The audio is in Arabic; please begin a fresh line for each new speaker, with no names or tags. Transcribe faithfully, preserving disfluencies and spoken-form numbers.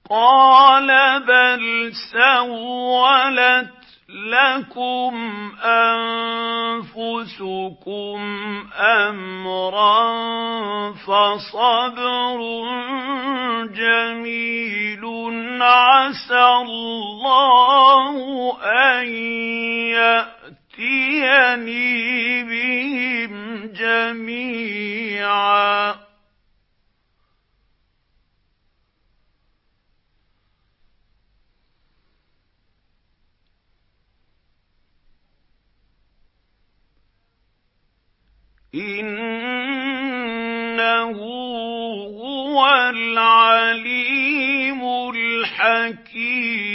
قَالَ بَلْ سَوَّلَتْ لَكُمْ أَنفُسُكُمْ أَمْرًا فَصَبْرٌ جَمِيلٌ عَسَى اللَّهُ أَن يَأْتِيَنِي بِهِمْ جَمِيعًا ۚ إِنَّهُ هُوَ الْعَلِيمُ الْحَكِيمُ.